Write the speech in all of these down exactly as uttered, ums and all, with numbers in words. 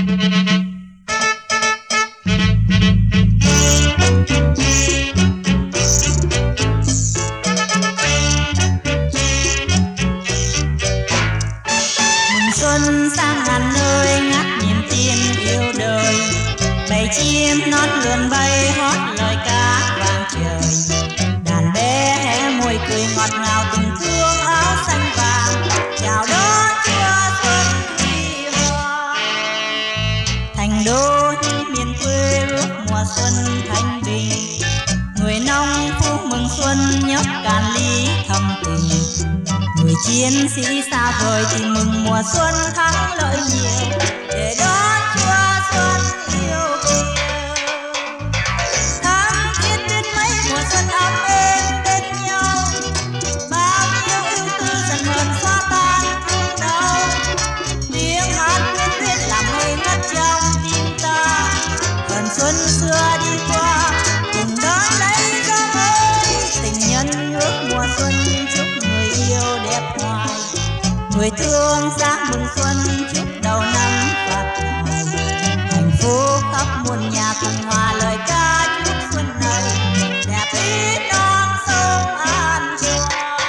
Xuân sang ngàn nơi ngát niềm tin yêu đời, bầy chim nót lượn bay hót lời ca vang trời. Đàn bé hé môi cười ngọt ngào tình thương áo xanh vàng, chào đón Chúa Xuân huy hoàng. Thành đô như miền quê ước mùa xuân thanh bình, người nông phu mừng xuân nhấp cạn ly thầm tình. Người chiến sĩ xa vời thì mừng mùa xuân thắng lợi nhiều, để đón Chúa Xuân yêu kiều. Tháng thiết biết mấy mùa xuân ấm êm bên nhau, bao nhiêu ưu tư dần hờn xóa tan thương đau. Tiếng hát quyến luyến làm ngây ngất trong tim ta, phần xuân xưa đi qua cùng đón lấy gió mới. Tình nhân ước mùa xuân chúc người yêu đẹp hoài, người thương dáng mừng xuân chúc đầu năm phát tài. Hạnh phúc khắp muôn nhà cùng hòa lời ca chúc xuân này đẹp ý non sông an toàn.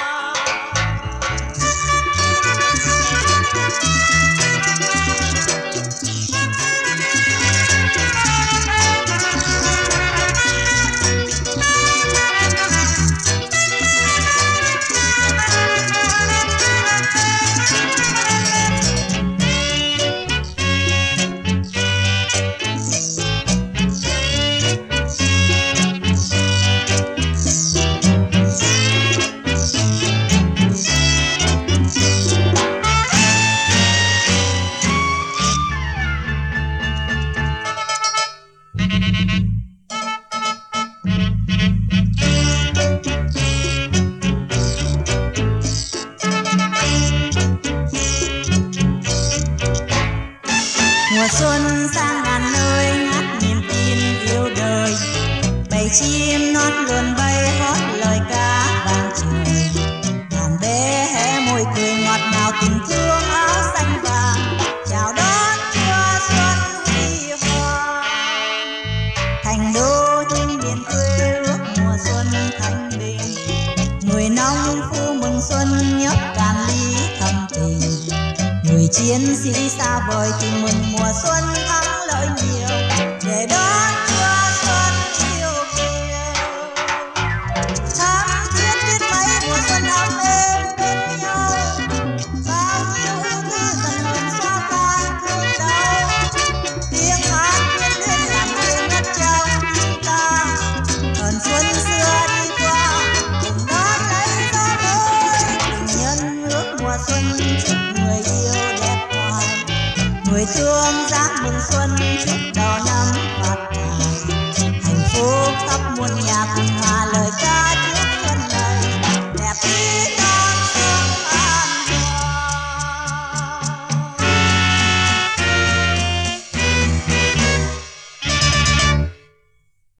Mùa xuân sang ngàn nơi ngát niềm tin yêu đời, bầy chim nót lượn bay hót lời ca vang trời. Đàn bé hé môi cười ngọt ngào tình thương áo xanh vàng, chào đón Chúa Xuân huy hoàng. Thành đô trên miền quê ước mùa xuân thanh bình, người nông phu mừng xuân nhấp cạn ly thầm tình. Người chiến sĩ xa vời thì mừng mùa xuân thắng lợi nhiều, để đón Chúa Xuân yêu kiều. Tháng thiết biết mấy mùa xuân ấm êm bên nhau, bao nhiêu ưu tư dần hờn xóa tan thương đau. Tiếng hát quyến luyến làm ngây ngất trong tim ta, hờn xuân xưa đi qua cùng đón lấy gió mới. Tình nhân ước mùa xuân chúc người yêu đẹp hoài, người thương dáng mừng xuân chúc đầu năm phát tài. Hạnh phúc